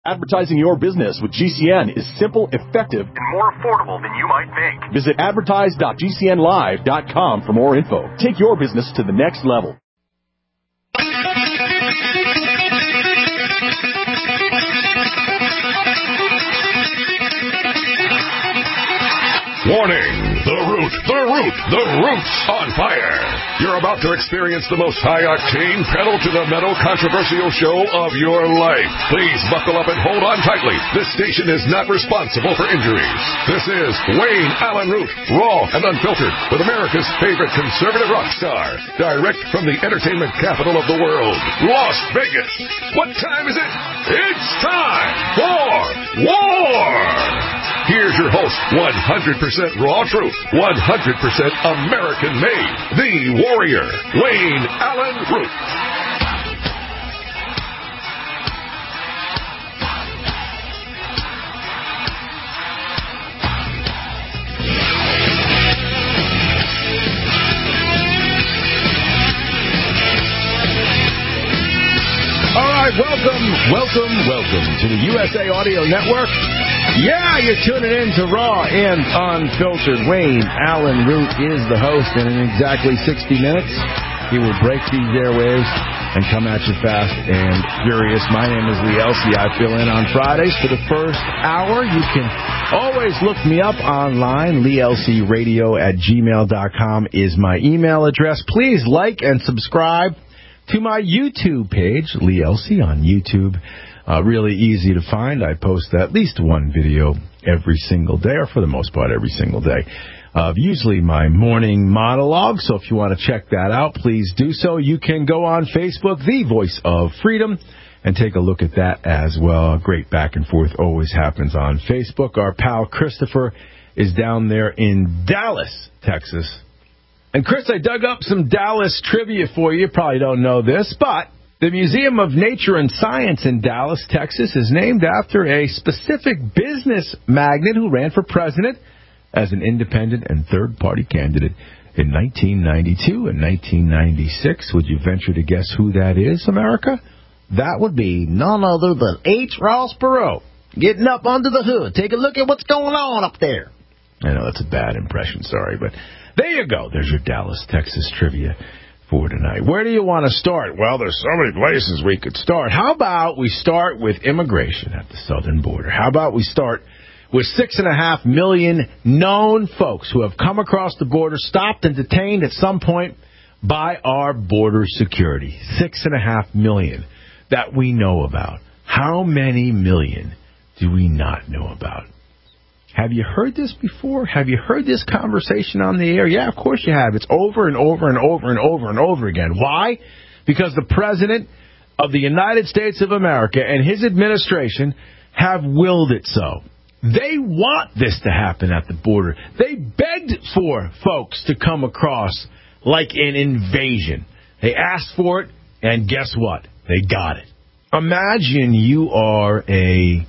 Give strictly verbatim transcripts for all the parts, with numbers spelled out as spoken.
Advertising your business with G C N is simple, effective, and more affordable than you might think. Visit advertise dot g c n live dot com for more info. Take your business to the next level. Warning! The Root, the Root, the Root's on fire! You're about to experience the most high-octane, pedal-to-the-metal controversial show of your life. Please buckle up and hold on tightly. This station is not responsible for injuries. This is Wayne Allen Root, raw and unfiltered, with America's favorite conservative rock star. Direct from the entertainment capital of the world, Las Vegas. What time is it? It's time for war! Here's your host, one hundred percent raw truth, one hundred percent American-made, the warrior, Wayne Allen Root. All right, welcome, welcome, welcome to the U S A Audio Network. Yeah, you're tuning in to Raw and Unfiltered. Wayne Allen Root is the host, and in exactly sixty minutes, he will break these airwaves and come at you fast and furious. My name is Lee Elsey. I fill in on Fridays for the first hour. You can always look me up online. Lee Elsey Radio at gmail dot com is my email address. Please like and subscribe to my YouTube page, Lee Elsey on YouTube. Uh, really easy to find. I post at least one video every single day, or for the most part every single day, of usually my morning monologue. So if you want to check that out, please do so. You can go on Facebook, The Voice of Freedom, and take a look at that as well. Great back and forth always happens on Facebook. Our pal Christopher is down there in Dallas, Texas. And Chris, I dug up some Dallas trivia for you. You probably don't know this, but the Museum of Nature and Science in Dallas, Texas, is named after a specific business magnate who ran for president as an independent and third-party candidate in nineteen ninety-two and nineteen ninety-six. Would you venture to guess who that is, America? That would be none other than H. Ross Perot. Getting up under the hood. Take a look at what's going on up there. I know that's a bad impression, sorry, but there you go. There's your Dallas, Texas trivia for tonight. Where do you want to start? Well, there's so many places we could start. How about we start with immigration at the southern border? How about we start with six and a half million known folks who have come across the border, stopped and detained at some point by our border security. Six and a half million that we know about. How many million do we not know about? Have you heard this before? Have you heard this conversation on the air? Yeah, of course you have. It's over and over and over and over and over again. Why? Because the President of the United States of America and his administration have willed it so. They want this to happen at the border. They begged for folks to come across like an invasion. They asked for it, and guess what? They got it. Imagine you are a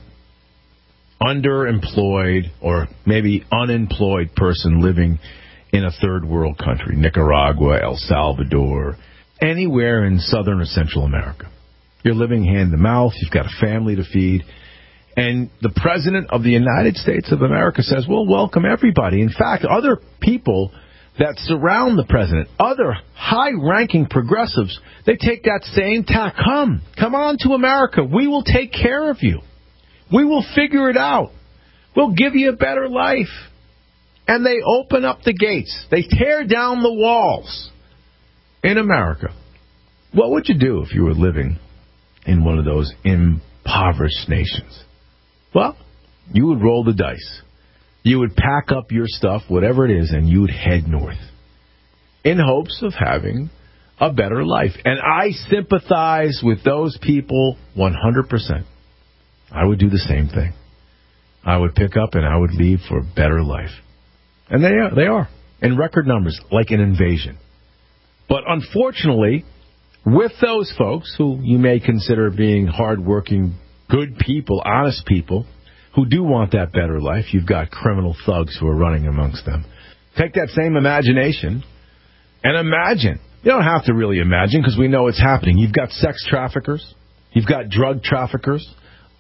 underemployed or maybe unemployed person living in a third world country, Nicaragua, El Salvador, anywhere in southern or central America. You're living hand to mouth, you've got a family to feed, and the President of the United States of America says, well, welcome everybody. In fact, other people that surround the President, other high-ranking progressives, they take that same tack. Come, come on to America. We will take care of you. We will figure it out. We'll give you a better life. And they open up the gates. They tear down the walls in America. What would you do if you were living in one of those impoverished nations? Well, you would roll the dice. You would pack up your stuff, whatever it is, and you would head north in hopes of having a better life. And I sympathize with those people one hundred percent. I would do the same thing. I would pick up and I would leave for a better life. And they are, they are, in record numbers, like an invasion. But unfortunately, with those folks who you may consider being hardworking, good people, honest people, who do want that better life, you've got criminal thugs who are running amongst them. Take that same imagination and imagine. You don't have to really imagine because we know it's happening. You've got sex traffickers. You've got drug traffickers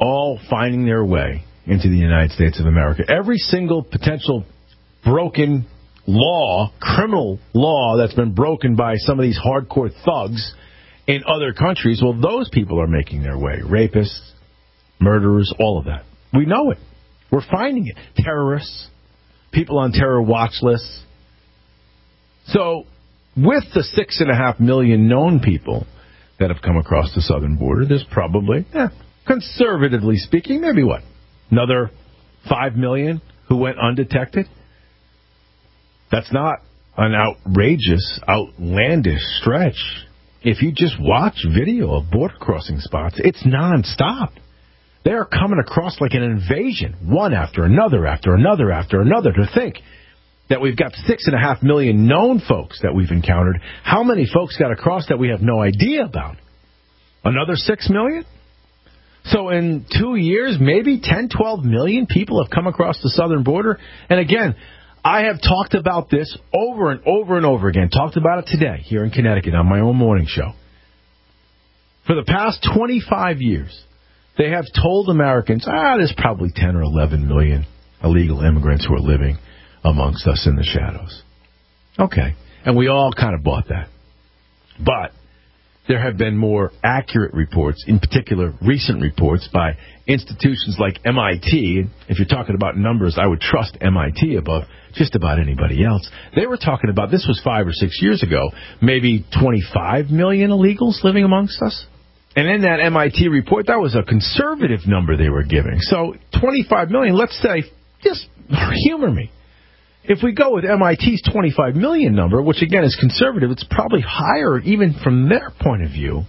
all finding their way into the United States of America. Every single potential broken law, criminal law that's been broken by some of these hardcore thugs in other countries, well, those people are making their way. Rapists, murderers, all of that. We know it. We're finding it. Terrorists, people on terror watch lists. So with the six and a half million known people that have come across the southern border, there's probably, eh, conservatively speaking, maybe what? Another five million who went undetected? That's not an outrageous, outlandish stretch. If you just watch video of border crossing spots, it's nonstop. They are coming across like an invasion, one after another, after another, after another. To think that we've got six and a half million known folks that we've encountered, how many folks got across that we have no idea about? Another six million? So in two years, maybe ten, twelve million people have come across the southern border. And again, I have talked about this over and over and over again. Talked about it today here in Connecticut on my own morning show. For the past twenty-five years, they have told Americans, ah, there's probably ten or eleven million illegal immigrants who are living amongst us in the shadows. Okay. And we all kind of bought that. But there have been more accurate reports, in particular recent reports by institutions like M I T. If you're talking about numbers, I would trust M I T above just about anybody else. They were talking about, this was five or six years ago, maybe twenty-five million illegals living amongst us. And in that M I T report, that was a conservative number they were giving. So twenty-five million, let's say, just humor me. If we go with M I T's twenty-five million number, which again is conservative, it's probably higher even from their point of view.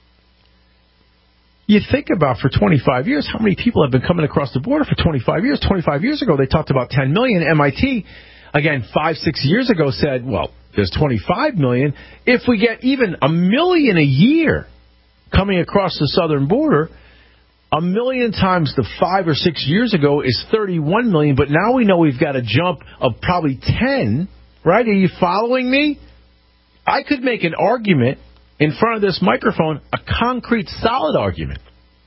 You think about for twenty-five years, how many people have been coming across the border for twenty-five years? twenty-five years ago, they talked about ten million. M I T, again, five, six years ago said, well, there's twenty-five million. If we get even a million a year coming across the southern border, a million times the five or six years ago is thirty-one million, but now we know we've got a jump of probably ten, right? Are you following me? I could make an argument in front of this microphone, a concrete, solid argument,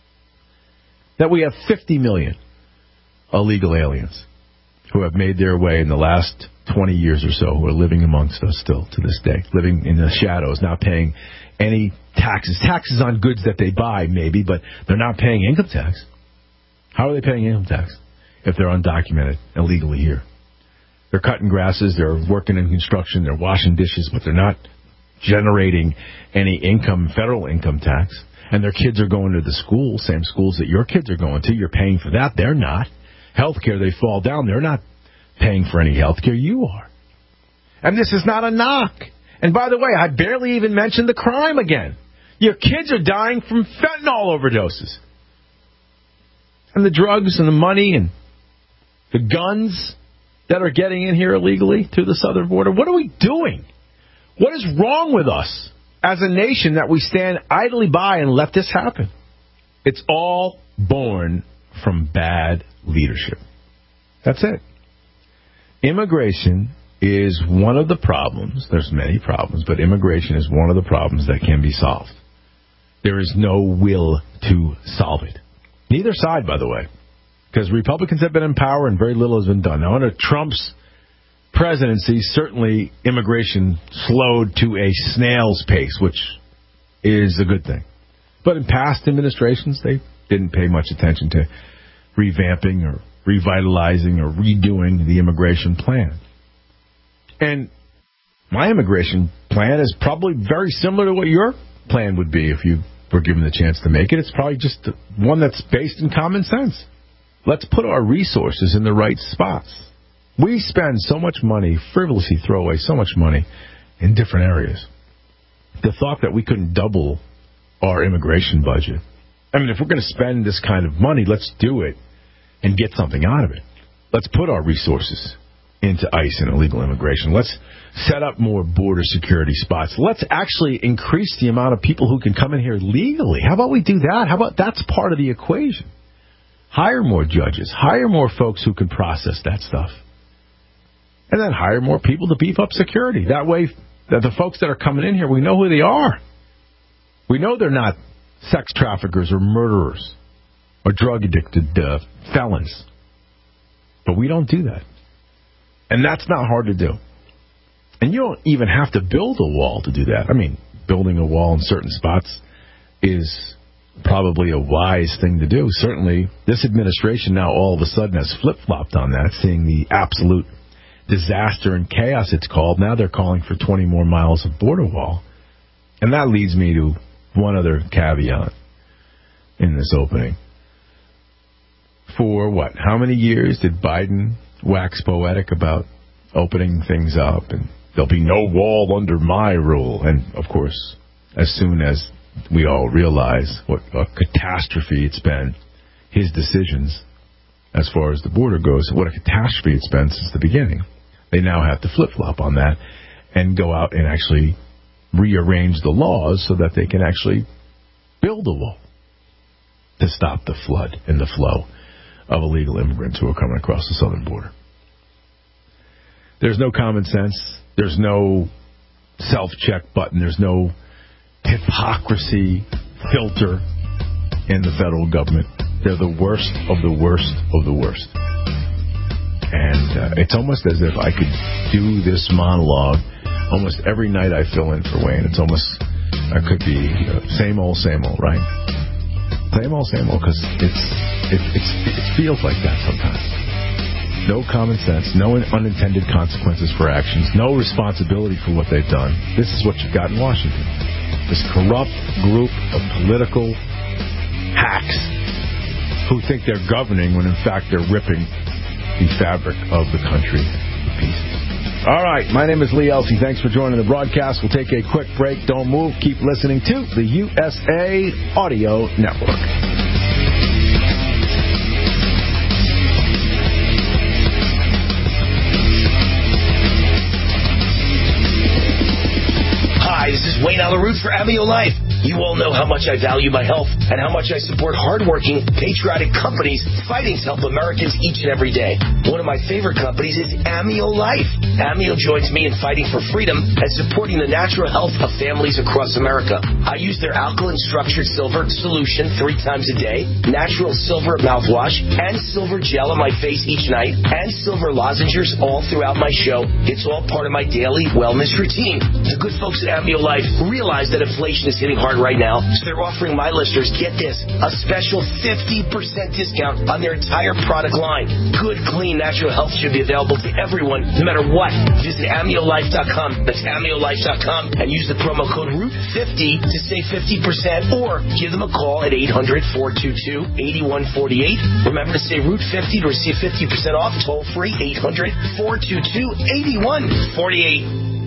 that we have fifty million illegal aliens who have made their way in the last twenty years or so, who are living amongst us still to this day, living in the shadows, not paying any taxes. Taxes on goods that they buy, maybe, but they're not paying income tax. How are they paying income tax if they're undocumented, illegally here? They're cutting grasses, they're working in construction, they're washing dishes, but they're not generating any income, federal income tax. And their kids are going to the school, same schools that your kids are going to. You're paying for that. They're not. Healthcare, they fall down. They're not paying for any healthcare. You are. And this is not a knock. And by the way, I barely even mentioned the crime again. Your kids are dying from fentanyl overdoses. And the drugs and the money and the guns that are getting in here illegally through the southern border. What are we doing? What is wrong with us as a nation that we stand idly by and let this happen? It's all born from bad leadership. That's it. Immigration is one of the problems. There's many problems, but immigration is one of the problems that can be solved. There is no will to solve it. Neither side, by the way, because Republicans have been in power and very little has been done. Now, under Trump's presidency, certainly immigration slowed to a snail's pace, which is a good thing. But in past administrations, they didn't pay much attention to revamping or revitalizing or redoing the immigration plan. And my immigration plan is probably very similar to what your plan would be if you were given the chance to make it. It's probably just one that's based in common sense. Let's put our resources in the right spots. We spend so much money, frivolously throw away so much money in different areas. The thought that we couldn't double our immigration budget. I mean, if we're going to spend this kind of money, let's do it and get something out of it. Let's put our resources into ICE and illegal immigration. Let's set up more border security spots. Let's actually increase the amount of people who can come in here legally. How about we do that? How about that's part of the equation? Hire more judges. Hire more folks who can process that stuff. And then hire more people to beef up security. That way, that the folks that are coming in here, we know who they are. We know they're not sex traffickers or murderers. or drug-addicted uh, felons. But we don't do that. And that's not hard to do. And you don't even have to build a wall to do that. I mean, building a wall in certain spots is probably a wise thing to do. Certainly, this administration now all of a sudden has flip-flopped on that, seeing the absolute disaster and chaos it's called. Now they're calling for twenty more miles of border wall. And that leads me to one other caveat in this opening. For what? How many years did Biden wax poetic about opening things up and there'll be no wall under my rule? And, of course, as soon as we all realize what a catastrophe it's been, his decisions as far as the border goes, what a catastrophe it's been since the beginning, they now have to flip-flop on that and go out and actually rearrange the laws so that they can actually build a wall to stop the flood and the flow of illegal immigrants who are coming across the southern border. There's no common sense. There's no self-check button. There's no hypocrisy filter in the federal government. They're the worst of the worst of the worst. And uh, it's almost as if I could do this monologue almost every night I fill in for Wayne. It's almost, I could be you know, same old, same old, right? Same old, same old, because it's, it, it's, it feels like that sometimes. No common sense, no unintended consequences for actions, no responsibility for what they've done. This is what you've got in Washington. This corrupt group of political hacks who think they're governing when in fact they're ripping the fabric of the country to pieces. All right, my name is Lee Elsey. Thanks for joining the broadcast. We'll take a quick break. Don't move. Keep listening to the U S A Audio Network. Hi, this is Wayne Alaroot for Amio Life. You all know how much I value my health and how much I support hardworking, patriotic companies fighting to help Americans each and every day. One of my favorite companies is Amio Life. Amio joins me in fighting for freedom and supporting the natural health of families across America. I use their alkaline structured silver solution three times a day, natural silver mouthwash, and silver gel on my face each night, and silver lozenges all throughout my show. It's all part of my daily wellness routine. The good folks at Amio Life realize that inflation is hitting hard right now, so they're offering my listeners, get this, a special fifty percent discount on their entire product line. Good, clean, natural health should be available to everyone, no matter what. Visit amio life dot com, that's amio life dot com, and use the promo code root fifty to save fifty percent, or give them a call at eight hundred, four two two, eight one four eight. Remember to say root fifty to receive fifty percent off, toll free, eight hundred, four two two, eight one four eight.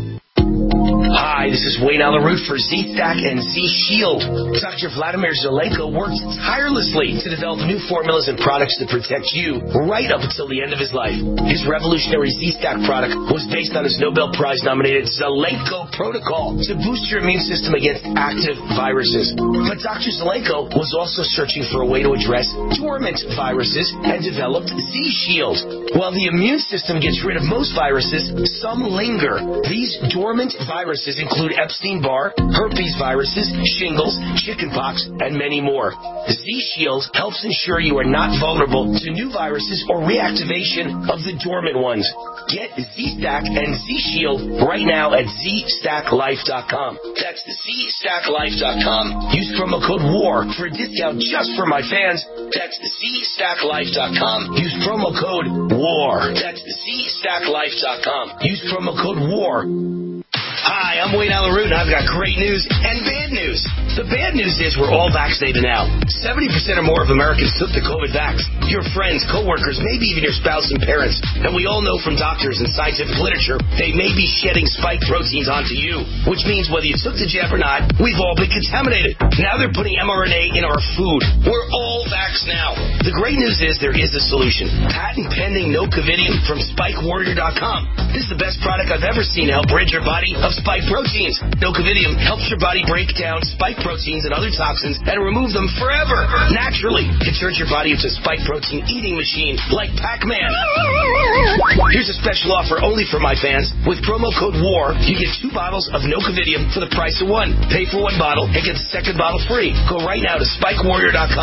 Hi, this is Wayne Alaroot for Z-Stack and Z-Shield. Doctor Vladimir Zelenko worked tirelessly to develop new formulas and products to protect you right up until the end of his life. His revolutionary Z-Stack product was based on his Nobel Prize-nominated Zelenko protocol to boost your immune system against active viruses. But Doctor Zelenko was also searching for a way to address dormant viruses and developed Z-Shield. While the immune system gets rid of most viruses, some linger. These dormant viruses include Epstein-Barr, herpes viruses, shingles, chickenpox, and many more. Z-Shield helps ensure you are not vulnerable to new viruses or reactivation of the dormant ones. Get Z-Stack and Z-Shield right now at z stack life dot com. That's z stack life dot com. Use promo code WAR for a discount just for my fans. That's z stack life dot com. Use promo code WAR. That's z stack life dot com. Use promo code WAR. Hi, I'm Wayne Alaroot, and I've got great news and bad news. The bad news is we're all vaccinated now. seventy percent or more of Americans took the COVID vax. Your friends, coworkers, maybe even your spouse and parents. And we all know from doctors and scientific literature they may be shedding spike proteins onto you, which means whether you took the jab or not, we've all been contaminated. Now they're putting mRNA in our food. We're all vaxxed now. The great news is there is a solution. Patent pending Nocovidium from spike warrior dot com. This is the best product I've ever seen to help rid your body of spike proteins. Nocovidium helps your body break down spike proteins and other toxins and remove them forever. Naturally, it turns your body into a spike protein eating machine like Pac-Man. Here's a special offer only for my fans. With promo code WAR, you get two bottles of Nocovidium for the price of one. Pay for one bottle and get the second bottle free. Go right now to spike warrior dot com. That's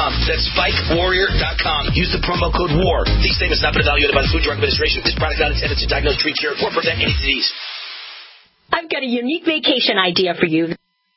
spike warrior dot com. Use the promo code WAR. These statements have not been evaluated by the Food and Drug Administration. This product is not intended to diagnose, treat, cure, or prevent any disease. I've got a unique vacation idea for you.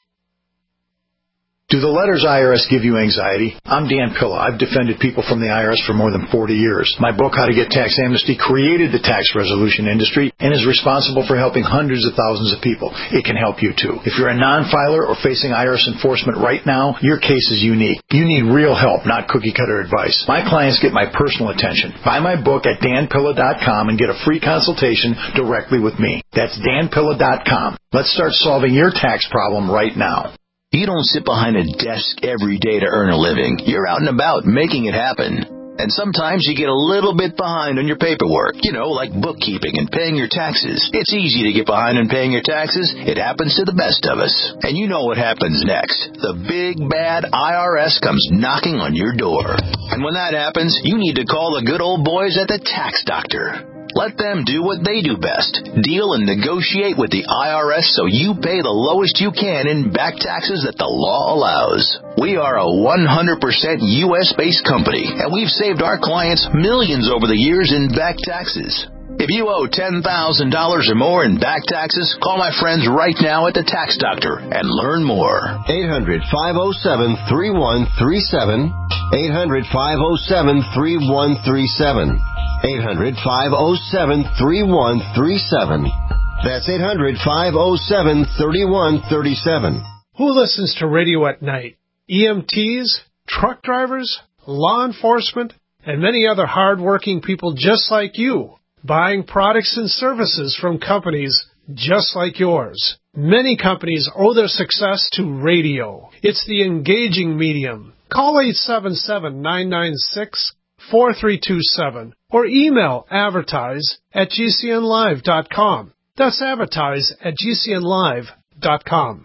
Do the letters I R S give you anxiety? I'm Dan Pilla. I've defended people from the I R S for more than forty years. My book, How to Get Tax Amnesty, created the tax resolution industry and is responsible for helping hundreds of thousands of people. It can help you, too. If you're a non-filer or facing I R S enforcement right now, your case is unique. You need real help, not cookie-cutter advice. My clients get my personal attention. Buy my book at dan pilla dot com and get a free consultation directly with me. That's dan pilla dot com. Let's start solving your tax problem right now. You don't sit behind a desk every day to earn a living. You're out and about making it happen. And sometimes you get a little bit behind on your paperwork, you know, like bookkeeping and paying your taxes. It's easy to get behind on paying your taxes. It happens to the best of us. And you know what happens next. The big, bad I R S comes knocking on your door. And when that happens, you need to call the good old boys at the Tax Doctor. Let them do what they do best. Deal and negotiate with the I R S so you pay the lowest you can in back taxes that the law allows. We are a one hundred percent U S-based company, and we've saved our clients millions over the years in back taxes. If you owe ten thousand dollars or more in back taxes, call my friends right now at the Tax Doctor and learn more. eight hundred, five oh seven, three one three seven. eight hundred, five oh seven, three one three seven. eight hundred, five oh seven, three one three seven. That's eight hundred, five oh seven, three one three seven. Who listens to radio at night? E M Ts, truck drivers, law enforcement, and many other hard-working people just like you, buying products and services from companies just like yours. Many companies owe their success to radio. It's the engaging medium. Call eight seven seven, nine nine six, four three two seven or email advertise at g c n live dot com. That's advertise at g c n live dot com.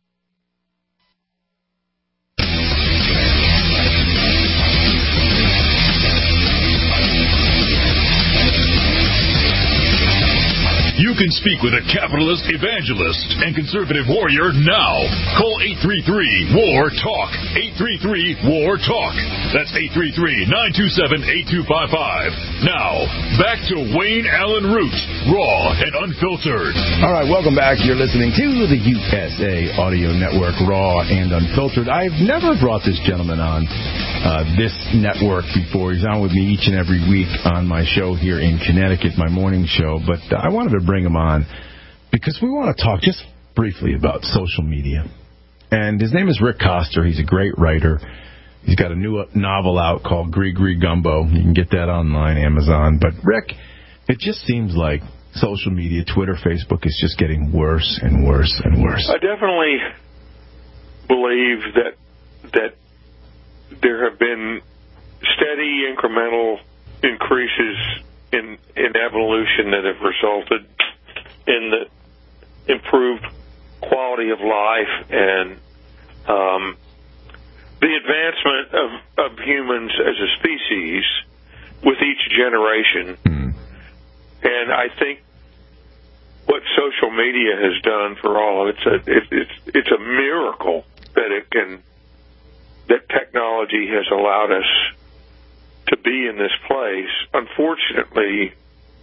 You can speak with a capitalist, evangelist, and conservative warrior now. Call eight three three, W A R, TALK. eight three three, W A R, TALK. That's eight three three, nine two seven, eight two five five. Now, back to Wayne Allen Root, raw and unfiltered. All right, welcome back. You're listening to the U S A Audio Network, raw and unfiltered. I've never brought this gentleman on uh, this network before. He's on with me each and every week on my show here in Connecticut, my morning show. But uh, I wanted to bring him on because we want to talk just briefly about social media. And his name is Rick Coster. He's a great writer. He's got a new novel out called Gree Gree Gumbo. You can get that online, Amazon. But, Rick, it just seems like social media, Twitter, Facebook, is just getting worse and worse and worse. I definitely believe that that there have been steady, incremental increases in, in evolution that have resulted in the improved quality of life and um, the advancement of, of humans as a species with each generation. Mm. And I think what social media has done for all, it's a it, it's it's a miracle that it can that technology has allowed us to be in this place. Unfortunately,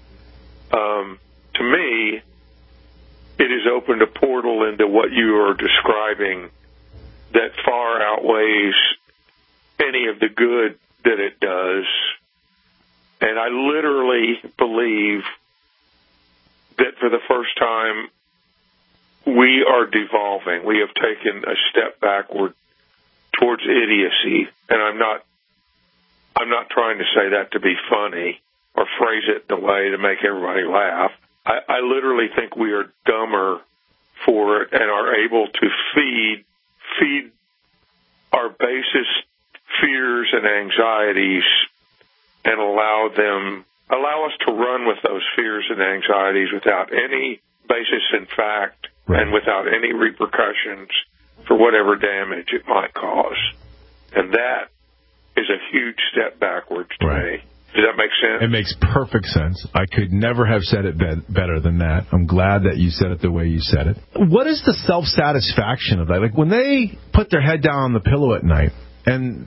um, to me, it has opened a portal into what you are describing that far outweighs any of the good that it does. And I literally believe that for the first time, we are devolving. We have taken a step backward towards idiocy. And I'm not, I'm not trying to say that to be funny or phrase it in a way to make everybody laugh. I, I literally think we are dumber for it and are able to feed feed our basest fears and anxieties and allow them allow us to run with those fears and anxieties without any basis in fact right. and without any repercussions for whatever damage it might cause. And that is a huge step backwards to right. me. Does that make sense? It makes perfect sense. I could never have said it be- better than that. I'm glad that you said it the way you said it. What is the self-satisfaction of that? Like, when they put their head down on the pillow at night, and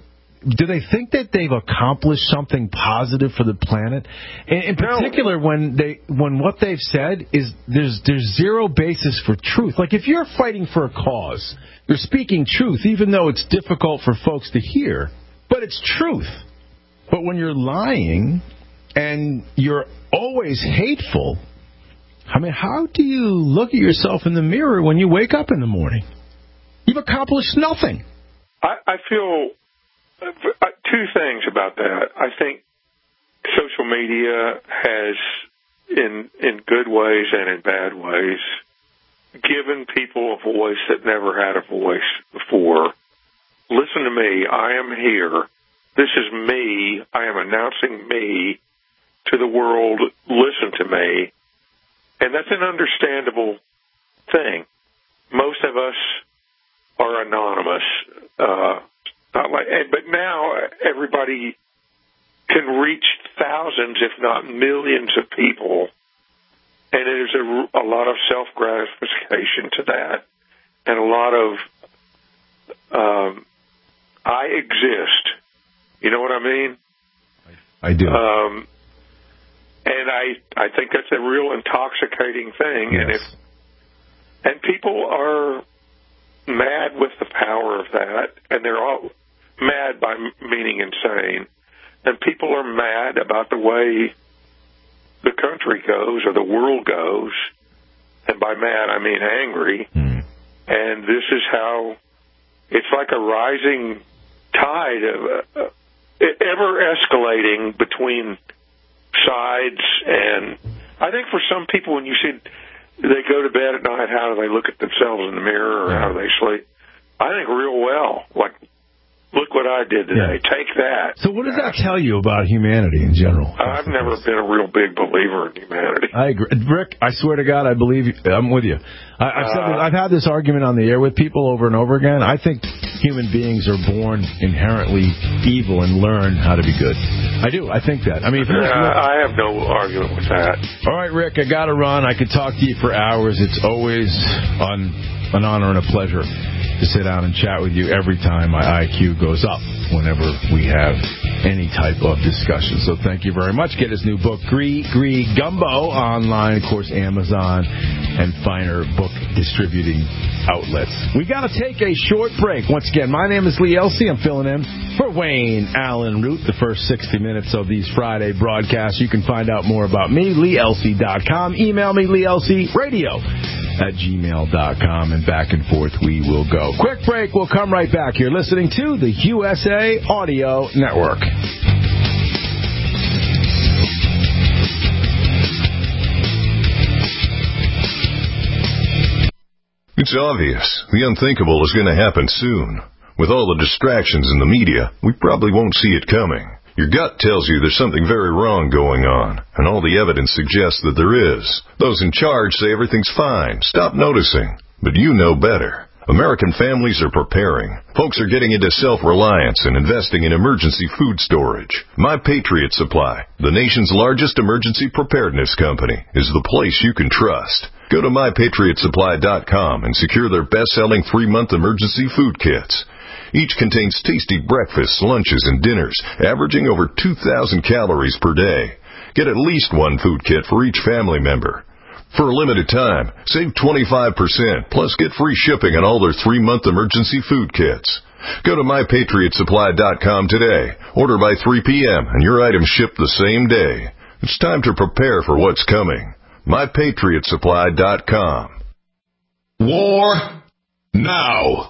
do they think that they've accomplished something positive for the planet? In, in particular, no. when they when what they've said is there's there's zero basis for truth. Like if you're fighting for a cause, you're speaking truth, even though it's difficult for folks to hear, but it's truth. But when you're lying and you're always hateful, I mean, how do you look at yourself in the mirror when you wake up in the morning? You've accomplished nothing. I, I feel uh, two things about that. I think social media has, in in good ways and in bad ways, given people a voice that never had a voice before. Listen to me. I am here. This is me. I am announcing me to the world. Listen to me. And that's an understandable thing. Most of us are anonymous. Uh, not like, but now everybody can reach thousands, if not millions of people. And there's a, a lot of self-gratification to that. And a lot of, um, I exist. You know what I mean? I do. Um, and I, I think that's a real intoxicating thing. Yes. And if, and people are mad with the power of that, and they're all mad by meaning insane. And people are mad about the way the country goes or the world goes. And by mad, I mean angry. Mm. And this is how it's like a rising tide of uh, ever escalating between sides. And I think for some people, when you see they go to bed at night, how do they look at themselves in the mirror, or yeah. how do they sleep? I think real well. Like, look what I did today. Yeah. Take that. So what does that tell you about humanity in general? I've never been a real big believer in humanity. I agree. Rick, I swear to God, I believe you. I'm with you. I, I've, said this, I've had this argument on the air with people over and over again. I think human beings are born inherently evil and learn how to be good. I do. I think that. I mean, if uh, I have no argument with that. All right, Rick, I got to run. I could talk to you for hours. It's always on, an honor and a pleasure to sit down and chat with you every time my I Q goes up whenever we have any type of discussion. So thank you very much. Get his new book, Gree Gree Gumbo, online, of course, Amazon and finer book distributing outlets. We got to take a short break. Once again, my name is Lee Elsey. I'm filling in for Wayne Allen Root, the first sixty minutes of these Friday broadcasts. You can find out more about me, lee elsey dot com. Email me, lee elsey radio at gmail dot com, and back and forth we will go. Quick break. We'll come right back. You're listening to the U S A Audio Network. It's obvious. The unthinkable is going to happen soon. With all the distractions in the media, we probably won't see it coming. Your gut tells you there's something very wrong going on, and all the evidence suggests that there is. Those in charge say everything's fine. Stop noticing. But you know better. American families are preparing. Folks are getting into self-reliance and investing in emergency food storage. My Patriot Supply, the nation's largest emergency preparedness company, is the place you can trust. Go to my patriot supply dot com and secure their best-selling three-month emergency food kits. Each contains tasty breakfasts, lunches, and dinners, averaging over two thousand calories per day. Get at least one food kit for each family member. For a limited time, save twenty-five percent, plus get free shipping on all their three-month emergency food kits. Go to my patriot supply dot com today. Order by three p.m. and your items ship the same day. It's time to prepare for what's coming. my patriot supply dot com. War now.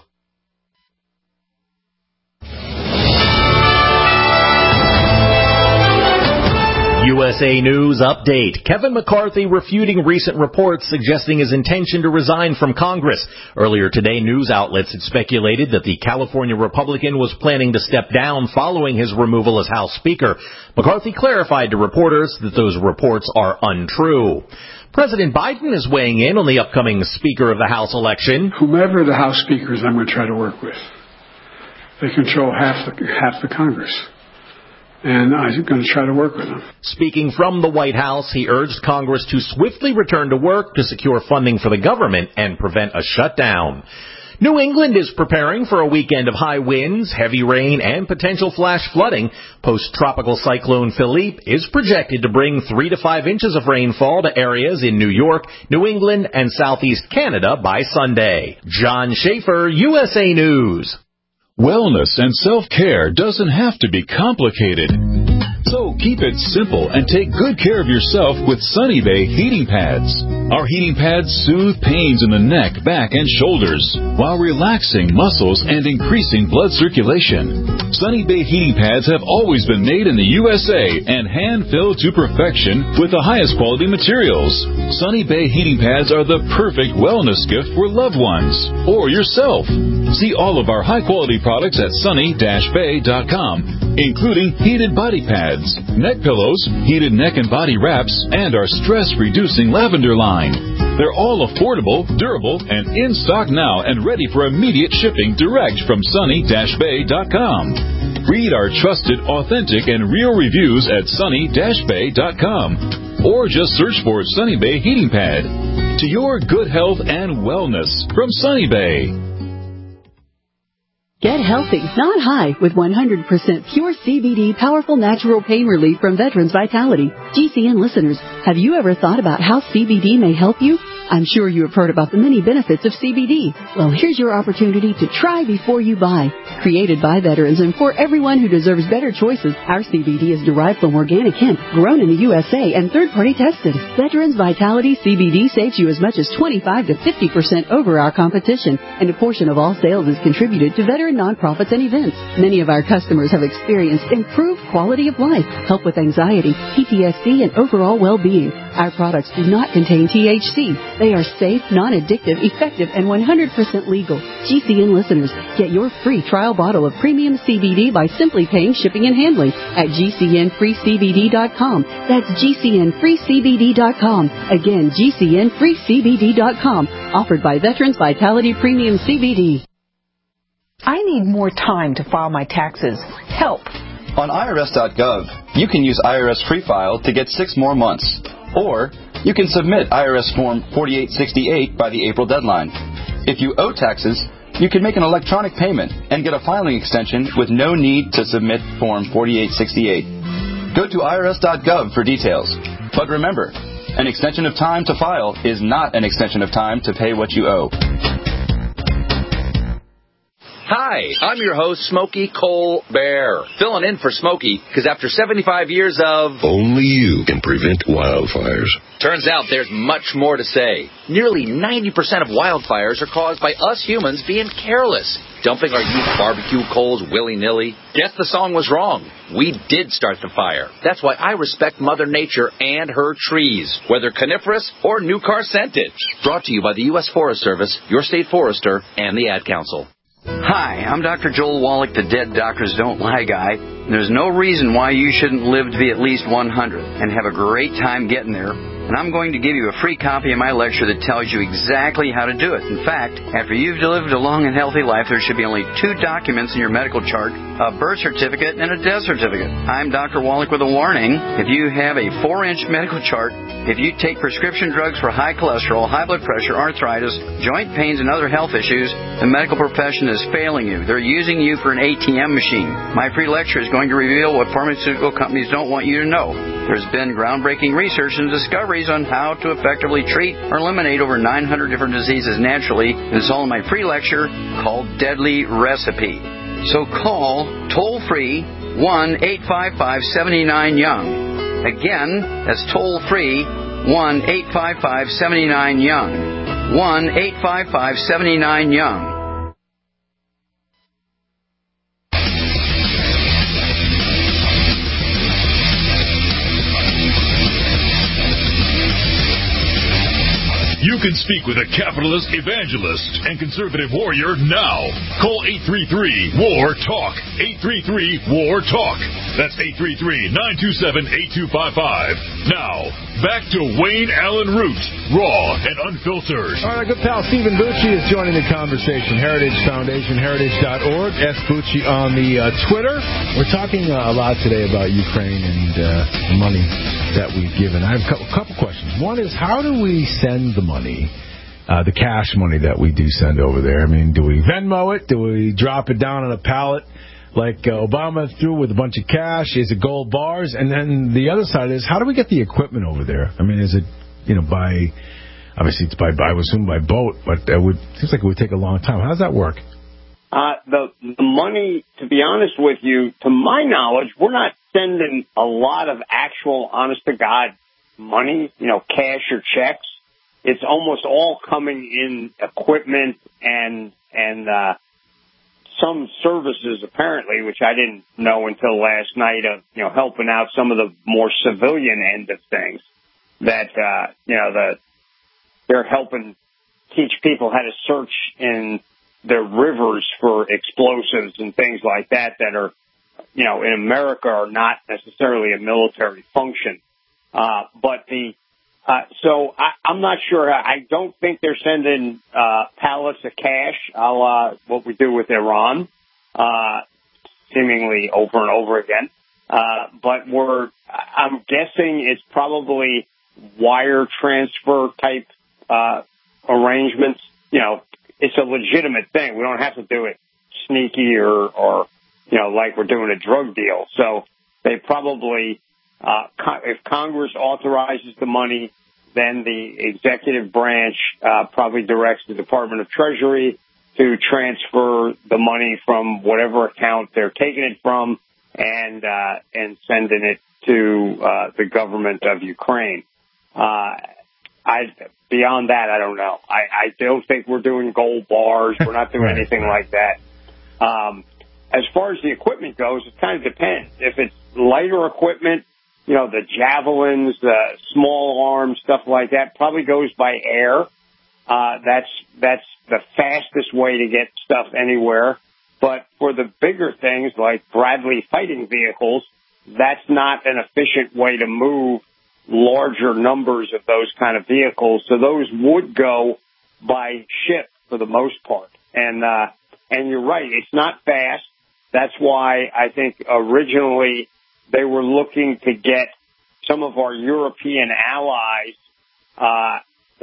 U S A News Update. Kevin McCarthy refuting recent reports suggesting his intention to resign from Congress. Earlier today, news outlets had speculated that the California Republican was planning to step down following his removal as House Speaker. McCarthy clarified to reporters that those reports are untrue. President Biden is weighing in on the upcoming Speaker of the House election. Whomever the House Speaker is, I'm going to try to work with. They control half the, half the Congress. And I'm going to try to work with them. Speaking from the White House, he urged Congress to swiftly return to work to secure funding for the government and prevent a shutdown. New England is preparing for a weekend of high winds, heavy rain, and potential flash flooding. Post-tropical cyclone Philippe is projected to bring three to five inches of rainfall to areas in New York, New England, and southeast Canada by Sunday. John Schaefer, U S A News. Wellness and self-care doesn't have to be complicated. So keep it simple and take good care of yourself with Sunny Bay heating pads. Our heating pads soothe pains in the neck, back, and shoulders while relaxing muscles and increasing blood circulation. Sunny Bay heating pads have always been made in the U S A and hand-filled to perfection with the highest quality materials. Sunny Bay heating pads are the perfect wellness gift for loved ones or yourself. See all of our high-quality products at sunny dash bay dot com, including heated body pads, neck pillows, heated neck and body wraps, and our stress-reducing lavender line. They're all affordable, durable, and in stock now and ready for immediate shipping direct from sunny dash bay dot com. Read our trusted, authentic, and real reviews at sunny dash bay dot com or just search for Sunny Bay Heating Pad. To your good health and wellness from Sunny Bay. Get healthy, not high, with one hundred percent pure C B D powerful natural pain relief from Veterans Vitality. G C N listeners, have you ever thought about how C B D may help you? I'm sure you have heard about the many benefits of C B D. Well, here's your opportunity to try before you buy. Created by veterans and for everyone who deserves better choices, our C B D is derived from organic hemp, grown in the U S A, and third-party tested. Veterans Vitality C B D saves you as much as twenty-five to fifty percent over our competition, and a portion of all sales is contributed to veteran nonprofits and events. Many of our customers have experienced improved quality of life, help with anxiety, P T S D, and overall well-being. Our products do not contain T H C. They are safe, non-addictive, effective, and one hundred percent legal. G C N listeners, get your free trial bottle of premium C B D by simply paying shipping and handling at G C N free C B D dot com. That's G C N free C B D dot com. Again, G C N free C B D dot com. Offered by Veterans Vitality Premium C B D. I need more time to file my taxes. Help. On I R S dot gov, you can use I R S Free File to get six more months. Or you can submit I R S Form forty-eight sixty-eight by the April deadline. If you owe taxes, you can make an electronic payment and get a filing extension with no need to submit Form forty-eight sixty-eight. Go to I R S dot gov for details. But remember, an extension of time to file is not an extension of time to pay what you owe. Hi, I'm your host, Smokey Colbert, filling in for Smokey, because after seventy-five years of... Only you can prevent wildfires. Turns out there's much more to say. Nearly ninety percent of wildfires are caused by us humans being careless, dumping our used barbecue coals willy-nilly. Guess the song was wrong. We did start the fire. That's why I respect Mother Nature and her trees, whether coniferous or new car scented. Brought to you by the U S Forest Service, your state forester, and the Ad Council. Hi, I'm Doctor Joel Wallach, the Dead Doctors Don't Lie guy. There's no reason why you shouldn't live to be at least one hundred and have a great time getting there. And I'm going to give you a free copy of my lecture that tells you exactly how to do it. In fact, after you've lived a long and healthy life, there should be only two documents in your medical chart, a birth certificate and a death certificate. I'm Doctor Wallach with a warning. If you have a four-inch medical chart, if you take prescription drugs for high cholesterol, high blood pressure, arthritis, joint pains, and other health issues, the medical profession is failing you. They're using you for an A T M machine. My free lecture is going to reveal what pharmaceutical companies don't want you to know. There's been groundbreaking research and discoveries on how to effectively treat or eliminate over nine hundred different diseases naturally. It's all in my free lecture called Deadly Recipe. So call toll-free one eight five five, seven nine, young. Again, that's toll-free one eight five five, seven nine, young. one eight five five, seven nine, young. You can speak with a capitalist evangelist and conservative warrior now. Call eight three three, W A R, TALK. eight three three, W A R, TALK. That's eight three three, nine two seven, eight two five five. Now, back to Wayne Allen Root, raw and unfiltered. All right, our good pal Stephen Bucci is joining the conversation. Heritage Foundation, heritage dot org. S. Bucci on the uh, Twitter. We're talking uh, a lot today about Ukraine and uh, the money that we've given. I have a couple, couple questions. One is, how do we send the money uh, the cash money that we do send over there. I mean, do we Venmo it? Do we drop it down on a pallet like uh, Obama threw with a bunch of cash? Is it gold bars? And then the other side is, how do we get the equipment over there? I mean, is it, you know, by, obviously it's by, I would assume by boat, but it would, seems like it would take a long time. How does that work? Uh, the, the money, to be honest with you, to my knowledge, we're not sending a lot of actual, honest-to-God money, you know, cash or checks. It's almost all coming in equipment and and uh, some services, apparently, which I didn't know until last night, of, you know, helping out some of the more civilian end of things. That, uh, you know, the they're helping teach people how to search in their rivers for explosives and things like that that are, you know, in America are not necessarily a military function. Uh, but the, uh, so I, I'm not sure. I don't think they're sending, uh, pallets of cash, a la what we do with Iran, uh, seemingly over and over again. Uh, but we're, I'm guessing it's probably wire transfer type, uh, arrangements. You know, it's a legitimate thing. We don't have to do it sneaky or, or, you know, like we're doing a drug deal. So they probably, uh, if Congress authorizes the money, then the executive branch, uh, probably directs the Department of Treasury to transfer the money from whatever account they're taking it from and, uh, and sending it to, uh, the government of Ukraine. Uh, I, beyond that, I don't know. I, I don't think we're doing gold bars. We're not doing anything like that. Um, as far as the equipment goes, it kind of depends. If it's lighter equipment, you know, the javelins, the small arms, stuff like that, probably goes by air. Uh, that's, that's the fastest way to get stuff anywhere. But for the bigger things like Bradley fighting vehicles, that's not an efficient way to move larger numbers of those kind of vehicles. So those would go by ship for the most part. And, uh, and you're right, it's not fast. That's why I think originally they were looking to get some of our European allies, uh,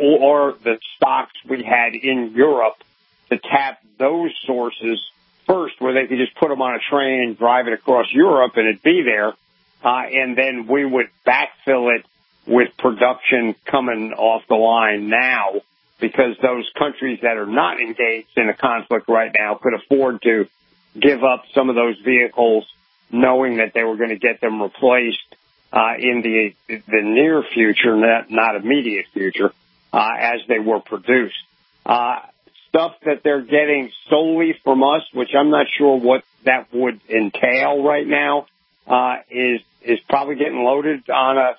or the stocks we had in Europe to tap those sources first, where they could just put them on a train and drive it across Europe and it'd be there. Uh, and then we would backfill it with production coming off the line now, because those countries that are not engaged in a conflict right now could afford to give up some of those vehicles, knowing that they were going to get them replaced uh, in the the near future, not, not immediate future, uh, as they were produced. Uh, stuff that they're getting solely from us, which I'm not sure what that would entail right now, uh, is is probably getting loaded on a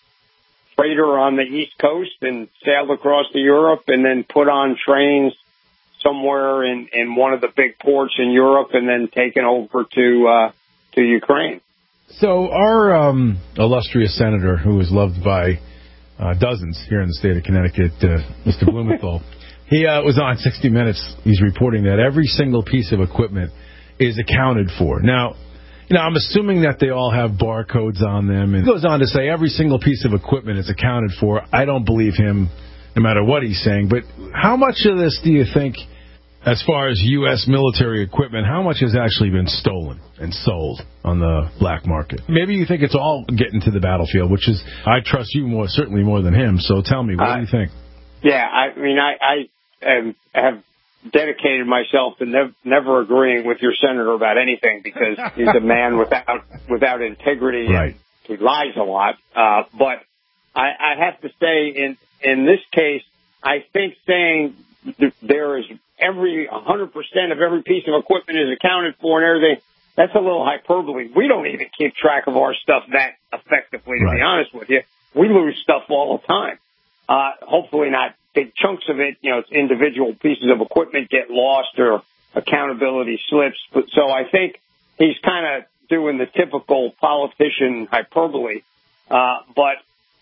freighter on the East Coast and sailed across to Europe and then put on trains somewhere in, in one of the big ports in Europe and then taken over to uh, to Ukraine. So our um, illustrious senator, who is loved by uh, dozens here in the state of Connecticut, uh, Mister Blumenthal, he uh, was on sixty minutes. He's reporting that every single piece of equipment is accounted for. Now, you know, I'm assuming that they all have barcodes on them. And he goes on to say every single piece of equipment is accounted for. I don't believe him, no matter what he's saying. But how much of this do you think, as far as U S military equipment, how much has actually been stolen and sold on the black market? Maybe you think it's all getting to the battlefield, which is, I trust you more, certainly more than him. So tell me, what uh, do you think? Yeah, I mean, I, I um, have dedicated myself to nev- never agreeing with your senator about anything, because he's a man without without integrity. Right. And he lies a lot. Uh, but I, I have to say, in in this case, I think saying th- there is every one hundred percent of every piece of equipment is accounted for and everything, that's a little hyperbole. We don't even keep track of our stuff that effectively, to right. be honest with you. We lose stuff all the time. Uh, hopefully not big chunks of it. You know, it's individual pieces of equipment get lost or accountability slips. But, so I think he's kind of doing the typical politician hyperbole. Uh, but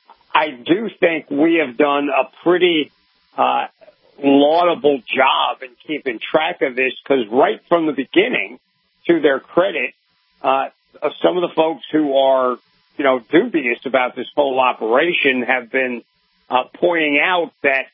I do think we have done a pretty uh, laudable job in keeping track of this, because right from the beginning, to their credit, uh, some of the folks who are, you know, dubious about this whole operation have been uh, pointing out that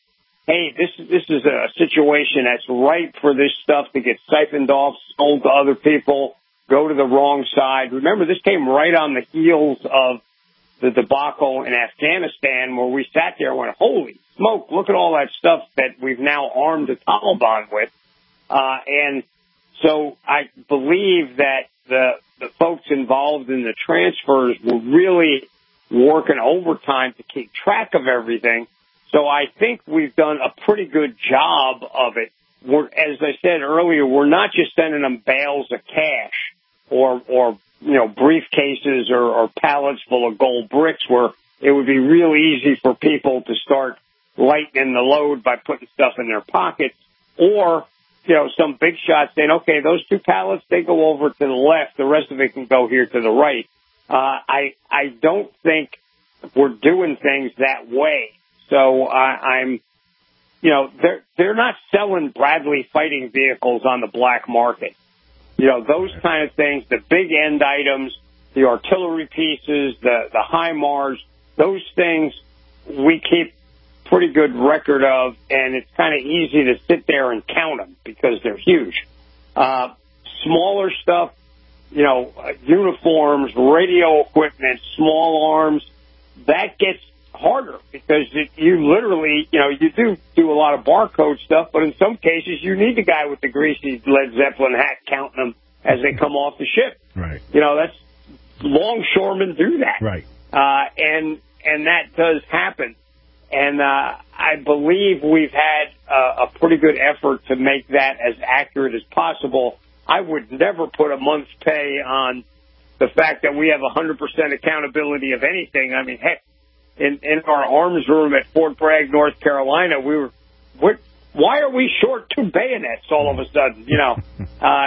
hey, this this is a situation that's ripe for this stuff to get siphoned off, sold to other people, go to the wrong side. Remember, this came right on the heels of the debacle in Afghanistan, where we sat there and went, holy smoke, look at all that stuff that we've now armed the Taliban with. Uh, and so I believe that the, the folks involved in the transfers were really working overtime to keep track of everything. So I think we've done a pretty good job of it. We're, as I said earlier, we're not just sending them bales of cash or, or you know, briefcases or, or pallets full of gold bricks, where it would be real easy for people to start lightening the load by putting stuff in their pockets, or, you know, some big shot saying, okay, those two pallets, they go over to the left, the rest of it can go here to the right. Uh, I, I don't think we're doing things that way. So I, I'm, you know, they're, they're not selling Bradley fighting vehicles on the black market. You know, those kind of things, the big end items, the artillery pieces, the, the HIMARS, those things we keep pretty good record of, and it's kind of easy to sit there and count them because they're huge. Uh, smaller stuff, you know, uh, uniforms, radio equipment, small arms, that gets harder because it, you literally, you know, you do do a lot of barcode stuff, but in some cases you need the guy with the greasy Led Zeppelin hat counting them as they come off the ship. Right. You know, that's longshoremen do that. Right. Uh, and and that does happen. And uh, I believe we've had uh, a pretty good effort to make that as accurate as possible. I would never put a month's pay on the fact that we have one hundred percent accountability of anything. I mean, heck, in, in our arms room at Fort Bragg, North Carolina, we were, we're, why are we short two bayonets all of a sudden? You know, uh,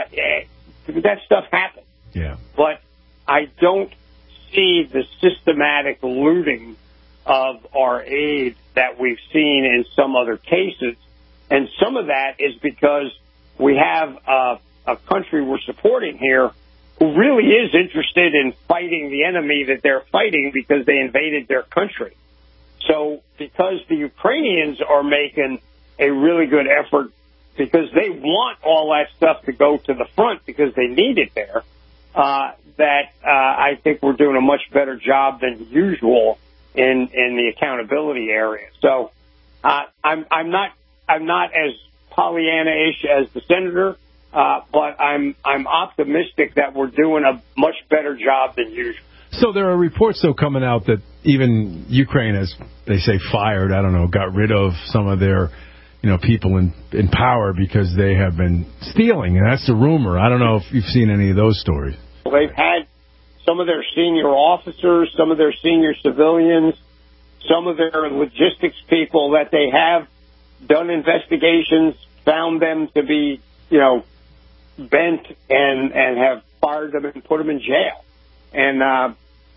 that stuff happens. Yeah. But I don't see the systematic looting of our aid that we've seen in some other cases. And some of that is because we have uh, a country we're supporting here who really is interested in fighting the enemy that they're fighting because they invaded their country. So because the Ukrainians are making a really good effort because they want all that stuff to go to the front because they need it there, uh, that uh, I think we're doing a much better job than usual in in the accountability area. So uh, I'm I'm not I'm not as Pollyanna-ish as the senator, uh, but I'm I'm optimistic that we're doing a much better job than usual. So there are reports, though, coming out that even Ukraine has, they say, fired, I don't know, got rid of some of their, you know, people in, in power because they have been stealing, and that's the rumor. I don't know if you've seen any of those stories. Well, they've had some of their senior officers, some of their senior civilians, some of their logistics people that they have done investigations, found them to be, you know, bent and, and have fired them and put them in jail. And uh,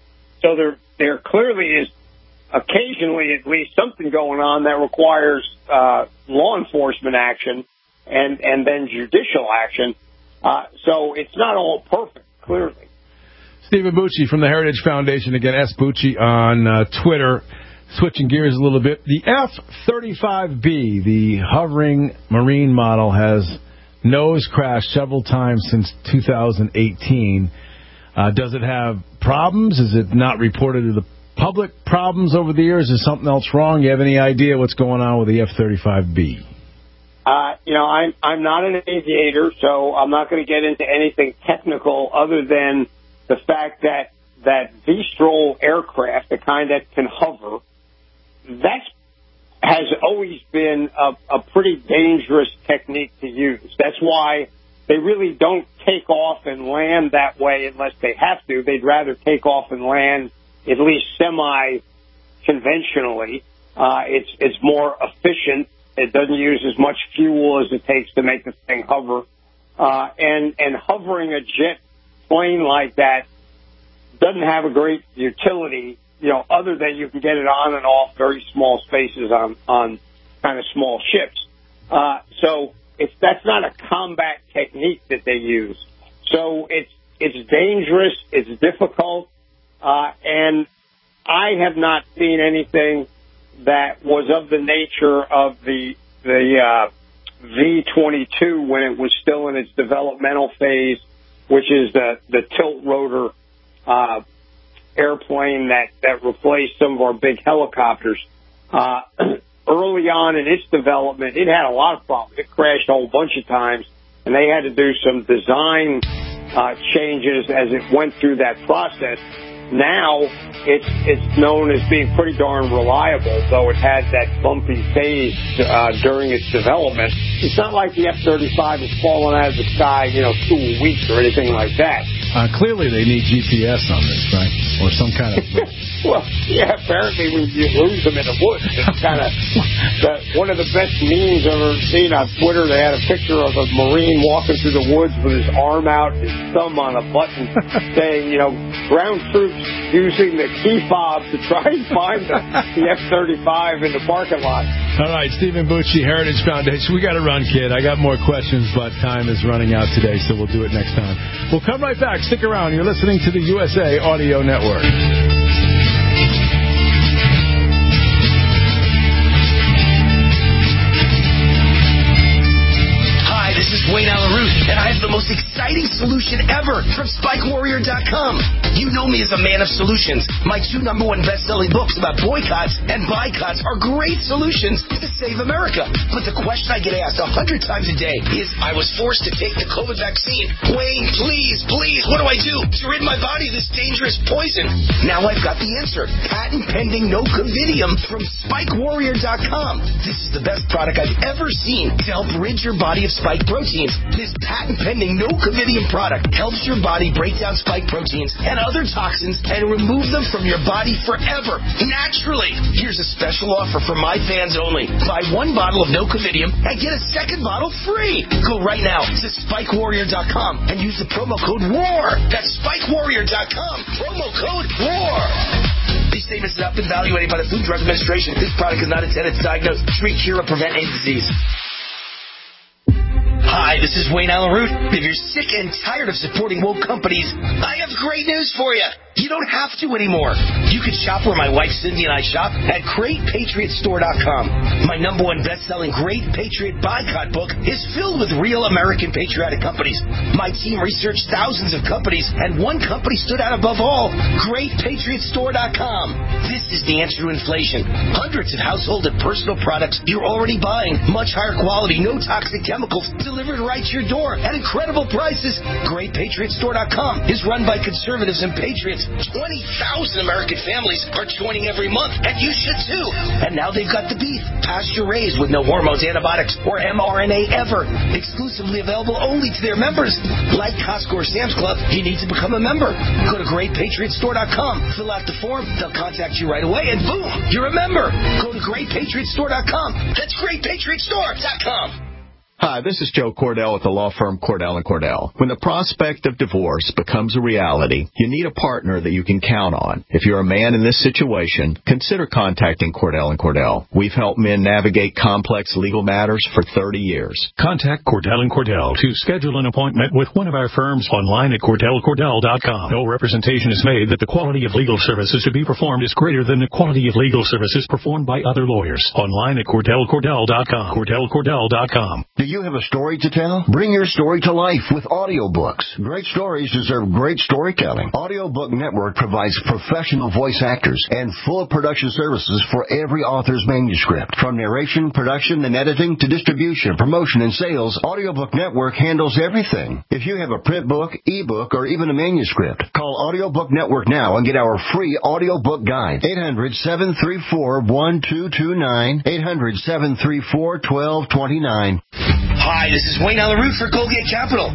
so there there clearly is occasionally at least something going on that requires uh, law enforcement action and, and then judicial action. Uh, so it's not all perfect, clearly. Stephen Bucci from the Heritage Foundation. Again, S. Bucci on uh, Twitter. Switching gears a little bit. The F thirty-five B, the hovering marine model, has nose crashed several times since two thousand eighteen. Uh, does it have problems? Is it not reported to the public problems over the years? Is something else wrong? You have any idea what's going on with the F thirty-five B? Uh, you know, I'm, I'm not an aviator, so I'm not going to get into anything technical other than the fact that that V-STROL aircraft, the kind that can hover, that has always been a, a pretty dangerous technique to use. That's why they really don't take off and land that way unless they have to. They'd rather take off and land at least semi-conventionally. Uh, it's it's more efficient. It doesn't use as much fuel as it takes to make the thing hover. Uh, and, and hovering a jet plane like that doesn't have a great utility, you know, other than you can get it on and off very small spaces on, on kind of small ships. Uh, so it's, that's not a combat technique that they use. So it's, it's dangerous, it's difficult, uh, and I have not seen anything that was of the nature of the the uh, V twenty-two when it was still in its developmental phase, which is the, the tilt rotor uh, airplane that, that replaced some of our big helicopters. Uh, early on in its development, it had a lot of problems. It crashed a whole bunch of times, and they had to do some design uh, changes as it went through that process. Now, it's it's known as being pretty darn reliable, though it had that bumpy phase uh, during its development. It's not like the F thirty-five is falling out of the sky, you know, two weeks or anything like that. Uh, clearly, they need G P S on this, right? Or some kind of... Well, yeah, apparently when you lose them in the woods, it's kind of... One of the best memes I've ever seen on Twitter, they had a picture of a Marine walking through the woods with his arm out, his thumb on a button, saying, you know, ground troops using the key fob to try and find the, the F thirty-five in the parking lot. All right, Stephen Bucci, Heritage Foundation. We got to run, kid. I got more questions, but time is running out today, so we'll do it next time. We'll come right back. Stick around. You're listening to the U S A Audio Network. Wayne Allen Root, and I have the most exciting solution ever from Spike Warrior dot com. You know me as a man of solutions. My two number one best-selling books about boycotts and boycotts are great solutions to save America. But the question I get asked a hundred times a day is, I was forced to take the COVID vaccine. Wayne, please, please, what do I do to rid my body of this dangerous poison? Now I've got the answer. Patent-pending Nocovidium from Spike Warrior dot com. This is the best product I've ever seen to help rid your body of spike proteins. This patent-pending Nocovidium product helps your body break down spike proteins and other toxins and remove them from your body forever, naturally. Here's a special offer for my fans only. Buy one bottle of Nocovidium and get a second bottle free. Go right now to Spike Warrior dot com and use the promo code WAR. That's Spike Warrior dot com. Promo code WAR. These statements have been evaluated by the Food and Drug Administration. This product is not intended to diagnose, treat, cure, or prevent any disease. Hi, this is Wayne Allen Root. If you're sick and tired of supporting woke companies, I have great news for you. You don't have to anymore. You can shop where my wife Cindy and I shop at Great Patriot Store dot com. My number one best-selling Great Patriot Boycott book is filled with real American patriotic companies. My team researched thousands of companies, and one company stood out above all, Great Patriot Store dot com. This is the answer to inflation. Hundreds of household and personal products you're already buying. Much higher quality, no toxic chemicals, delivered right to your door at incredible prices. Great Patriot Store dot com is run by conservatives and patriots. twenty thousand American families are joining every month, and you should too. And now they've got the beef, pasture-raised with no hormones, antibiotics, or M R N A ever. Exclusively available only to their members. Like Costco or Sam's Club, you need to become a member. Go to Great Patriot Store dot com, fill out the form, they'll contact you right away, and boom, you're a member. Go to Great Patriot Store dot com. That's Great Patriot Store dot com. Hi, this is Joe Cordell at the law firm Cordell and Cordell. When the prospect of divorce becomes a reality, you need a partner that you can count on. If you're a man in this situation, consider contacting Cordell and Cordell. We've helped men navigate complex legal matters for thirty years. Contact Cordell and Cordell to schedule an appointment with one of our firms online at Cordell Cordell dot com. No representation is made that the quality of legal services to be performed is greater than the quality of legal services performed by other lawyers. Online at Cordell Cordell dot com. Cordell Cordell dot com. Do you have a story to tell? Bring your story to life with audiobooks. Great stories deserve great storytelling. Audiobook Network provides professional voice actors and full production services for every author's manuscript. From narration, production, and editing to distribution, promotion, and sales, Audiobook Network handles everything. If you have a print book, ebook, or even a manuscript, call Audiobook Network now and get our free audiobook guide. eight hundred, seven three four, one two two nine. eight hundred, seven three four, one two two nine. Hi, this is Wayne Allen Root for Colgate Capital.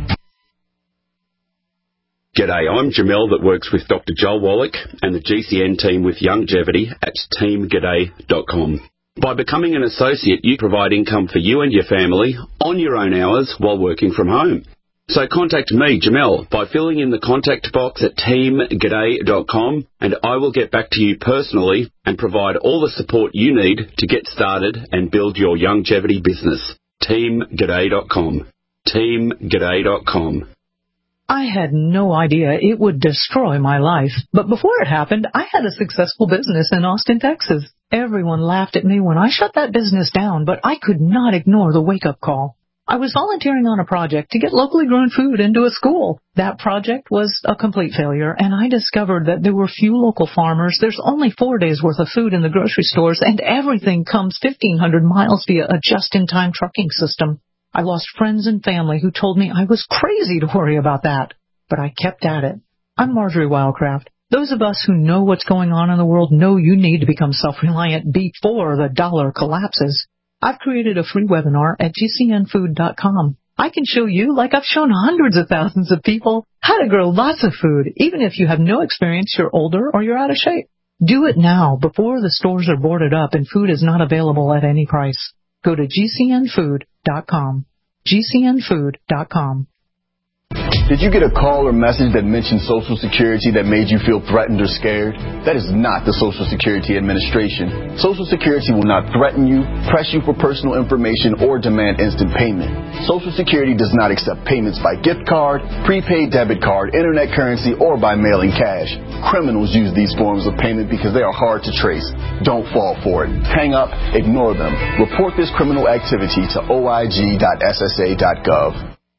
G'day, I'm Jamel that works with Doctor Joel Wallach and the G C N team with Longevity at team g'day dot com. By becoming an associate, you provide income for you and your family on your own hours while working from home. So contact me, Jamel, by filling in the contact box at team g'day dot com, and I will get back to you personally and provide all the support you need to get started and build your longevity business. team g'day dot com. team g'day dot com. I had no idea it would destroy my life, but before it happened, I had a successful business in Austin, Texas. Everyone laughed at me when I shut that business down, but I could not ignore the wake-up call. I was volunteering on a project to get locally grown food into a school. That project was a complete failure, and I discovered that there were few local farmers. There's only four days' worth of food in the grocery stores, and everything comes fifteen hundred miles via a just-in-time trucking system. I lost friends and family who told me I was crazy to worry about that, but I kept at it. I'm Marjorie Wildcraft. Those of us who know what's going on in the world know you need to become self-reliant before the dollar collapses. I've created a free webinar at G C N food dot com. I can show you, like I've shown hundreds of thousands of people, how to grow lots of food, even if you have no experience, you're older, or you're out of shape. Do it now, before the stores are boarded up and food is not available at any price. Go to G C N food dot com. G C N food dot com. Did you get a call or message that mentioned Social Security that made you feel threatened or scared? That is not the Social Security Administration. Social Security will not threaten you, press you for personal information, or demand instant payment. Social Security does not accept payments by gift card, prepaid debit card, internet currency, or by mailing cash. Criminals use these forms of payment because they are hard to trace. Don't fall for it. Hang up, ignore them. Report this criminal activity to O I G dot S S A dot gov.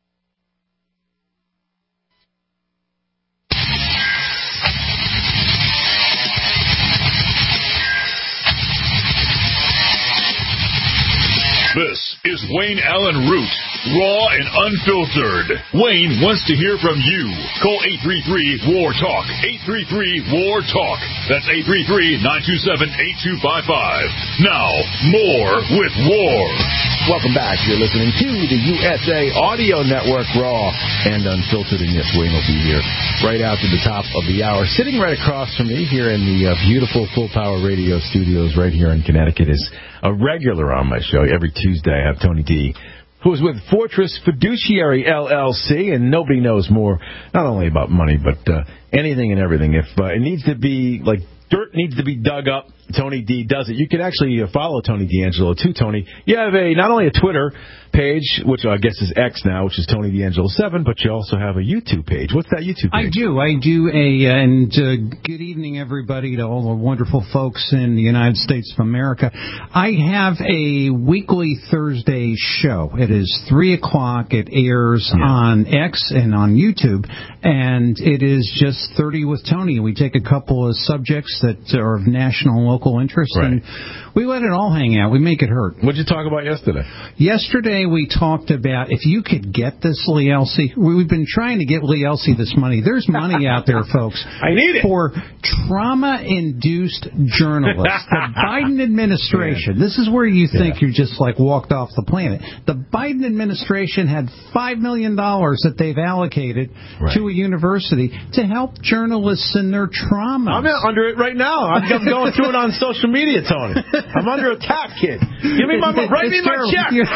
This is Wayne Allen Root, raw and unfiltered. Wayne wants to hear from you. Call eight three three, W A R, TALK, eight three three, W A R, TALK. That's eight three three, nine two seven, eight two five five. Now, more with War. Welcome back. You're listening to the U S A Audio Network, raw and unfiltered. And yes, Wayne will be here right after the top of the hour. Sitting right across from me here in the uh, beautiful Full Power Radio studios right here in Connecticut is a regular on my show. Every Tuesday I have Tony D, who is with Fortress Fiduciary L L C, and nobody knows more, not only about money, but uh, anything and everything. If uh, it needs to be, like, dirt needs to be dug up, Tony D does it. You can actually uh, follow Tony D'Angelo, too, Tony. You have a not only a Twitter page, which I guess is X now, which is Tony D'Angelo seven, but you also have a YouTube page. What's that YouTube page? I do. I do a, uh, and uh, good evening, everybody, to all the wonderful folks in the United States of America. I have a weekly Thursday show. It is three o'clock. It airs yeah. on X and on YouTube, and it is just thirty with Tony. We take a couple of subjects that are of national and local interest, right. and we let it all hang out. We make it hurt. What did you talk about yesterday? Yesterday we talked about if you could get this, Lee Elsey. We've been trying to get Lee Elsey this money. There's money out there, folks. I need it. For trauma-induced journalists. The Biden administration, this is where you think yeah. you just like walked off the planet. The Biden administration had five million dollars that they've allocated right. to a university to help journalists in their trauma. I'm under it right now. I'm, I'm going through it on social media, Tony. I'm under attack, kid. Give me my it's, write it's me my check.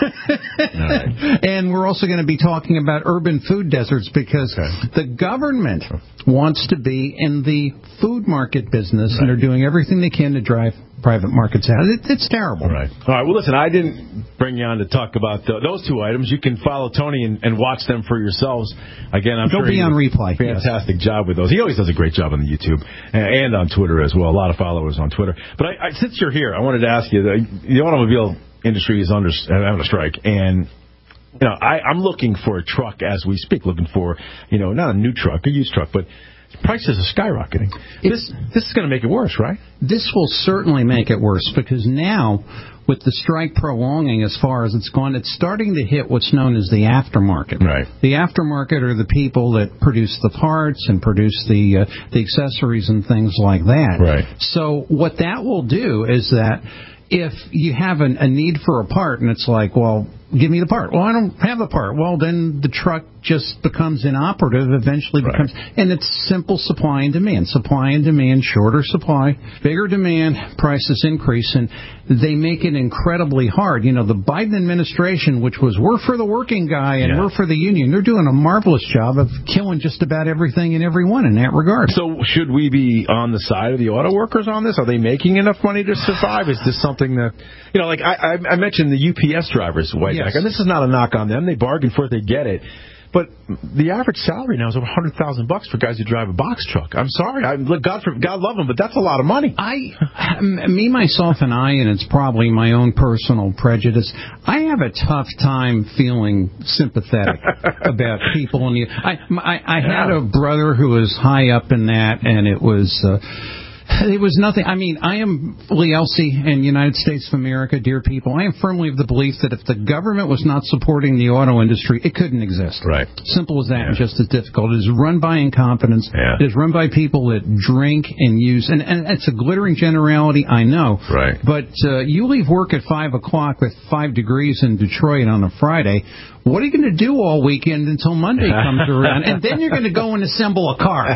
Right. And we're also going to be talking about urban food deserts because okay. the government wants to be in the food market business, right. and they're doing everything they can to drive private markets out. It, it's terrible. Right. All right. Well, listen, I didn't bring you on to talk about the, those two items. You can follow Tony and, and watch them for yourselves. Again, I'm They'll sure be on replay. Fantastic yes. job with those. He always does a great job on the YouTube and, and on Twitter as well. A lot of followers on Twitter. But I, I, since you're here, I wanted to ask you, the, the automobile industry is under having a strike, and you know, I, I'm looking for a truck as we speak, looking for, you know, not a new truck, a used truck, but prices are skyrocketing. This this is going to make it worse, right? This will certainly make it worse because now, with the strike prolonging as far as it's gone, it's starting to hit what's known as the aftermarket. Right. The aftermarket are the people that produce the parts and produce the uh, the accessories and things like that. Right. So what that will do is that if you have an, a need for a part and it's like, well, give me the part. Well, I don't have the part. Well, then the truck just becomes inoperative, eventually becomes, right. and it's simple supply and demand. Supply and demand, shorter supply, bigger demand, prices increase, and they make it incredibly hard. You know, the Biden administration, which was we're for the working guy and yeah. we're for the union, they're doing a marvelous job of killing just about everything and everyone in that regard. So should we be on the side of the auto workers on this? Are they making enough money to survive? Is this something that, you know, like I, I mentioned the U P S drivers, White yes. back, and this is not a knock on them. They bargain for it, they get it. But the average salary now is over one hundred thousand bucks for guys who drive a box truck. I'm sorry. I, look, God, for, God love them, but that's a lot of money. I, me, myself, and I, and it's probably my own personal prejudice, I have a tough time feeling sympathetic about people. And I, I, I had a brother who was high up in that, and it was... Uh, It was nothing. I mean, I am Lee Elsey in United States of America, dear people. I am firmly of the belief that if the government was not supporting the auto industry, it couldn't exist. Right. Simple as that, Yeah. and just as difficult. It is run by incompetence. Yeah. It is run by people that drink and use, and, and it's a glittering generality, I know. Right. But uh, you leave work at five o'clock with five degrees in Detroit on a Friday. What are you going to do all weekend until Monday comes around? And then you're going to go and assemble a car.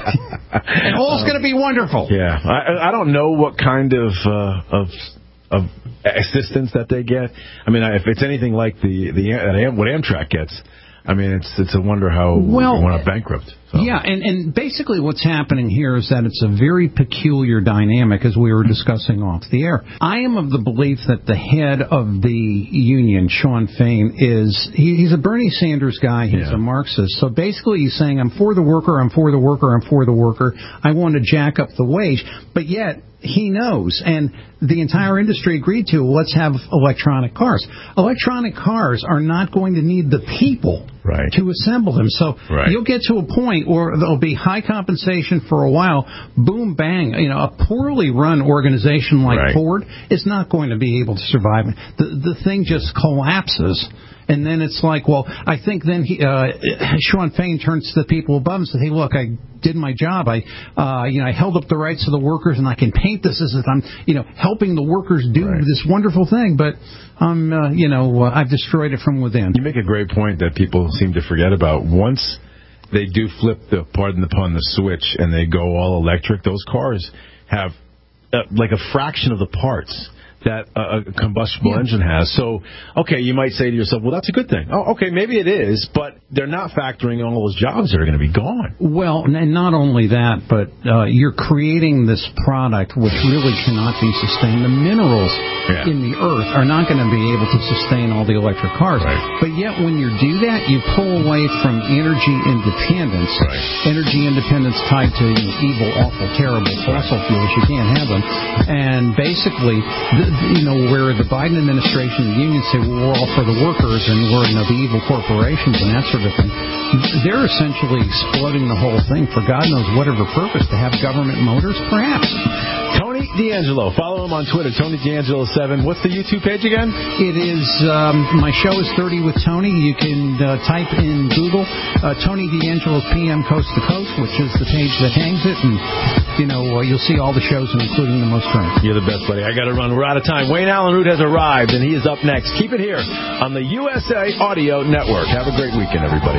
And all's going to be wonderful. Yeah. I, I don't know what kind of uh, of of assistance that they get. I mean, if it's anything like the the what Amtrak gets, I mean, it's it's a wonder how well, we went bankrupt. So. Yeah, and, and basically what's happening here is that it's a very peculiar dynamic, as we were discussing off the air. I am of the belief that the head of the union, Sean Fain, is he, he's a Bernie Sanders guy. He's yeah. a Marxist. So basically he's saying, I'm for the worker, I'm for the worker, I'm for the worker. I want to jack up the wage. But yet he knows, and the entire industry agreed to, let's have electronic cars. Electronic cars are not going to need the people right. to assemble them. So right. you'll get to a point where there'll be high compensation for a while. Boom, bang. You know, a poorly run organization like right. Ford is not going to be able to survive. The the thing just collapses. And then it's like, well, I think then he, uh, Sean Fain turns to the people above and says, hey, look, I did my job. I, uh, you know, I held up the rights of the workers, and I can paint this as if I'm, you know, helping the workers do right. this wonderful thing. But, um, uh, you know, uh, I've destroyed it from within. You make a great point that people seem to forget about. Once they do flip the, pardon the pun, the switch, and they go all electric, those cars have uh, like a fraction of the parts that a, a combustible yeah. engine has. So, okay, you might say to yourself, well, that's a good thing. Oh, okay, maybe it is, but they're not factoring in all those jobs that are going to be gone. Well, and not only that, but uh, you're creating this product which really cannot be sustained. The minerals yeah. in the earth are not going to be able to sustain all the electric cars. Right. But yet when you do that, you pull away from energy independence. Right. Energy independence tied to you know, evil, awful, terrible fossil fuels. You can't have them. And basically, the, you know, where the Biden administration and the unions say, well, we're all for the workers and we're, you know, the evil corporations and that sort of thing, they're essentially exploding the whole thing for God knows whatever purpose. To have government motors, perhaps. Tony D'Angelo. Follow him on Twitter, Tony D'Angelo seven. What's the YouTube page again? It is, um, my show is thirty with Tony. You can uh, type in Google uh, Tony D'Angelo P M Coast to Coast, which is the page that hangs it, and, you know, uh, you'll see all the shows, including the most current. You're the best, buddy. I got to run. We're out of time. Wayne Allen Root has arrived, and he is up next. Keep it here on the U S A Audio Network. Have a great weekend, everybody.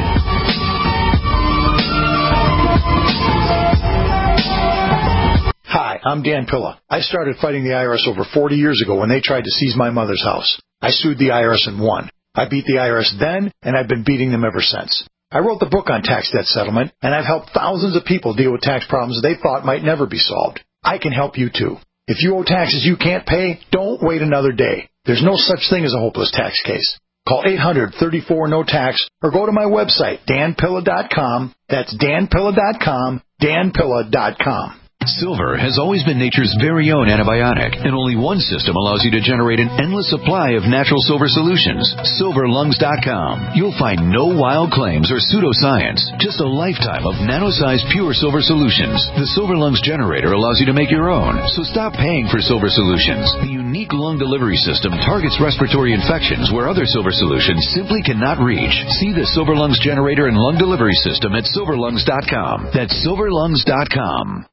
Hi, I'm Dan Pilla. I started fighting the I R S over forty years ago when they tried to seize my mother's house. I sued the I R S and won. I beat the I R S then, and I've been beating them ever since. I wrote the book on tax debt settlement, and I've helped thousands of people deal with tax problems they thought might never be solved. I can help you too. If you owe taxes you can't pay, don't wait another day. There's no such thing as a hopeless tax case. Call eight hundred, thirty-four, no tax or go to my website, dan pilla dot com. That's dan pilla dot com, dan pilla dot com. Silver has always been nature's very own antibiotic, and only one system allows you to generate an endless supply of natural silver solutions. silver lungs dot com. You'll find no wild claims or pseudoscience, just a lifetime of nano-sized pure silver solutions. The Silver Lungs generator allows you to make your own, so stop paying for silver solutions. The unique lung delivery system targets respiratory infections where other silver solutions simply cannot reach. See the Silver Lungs generator and lung delivery system at silver lungs dot com. That's silver lungs dot com.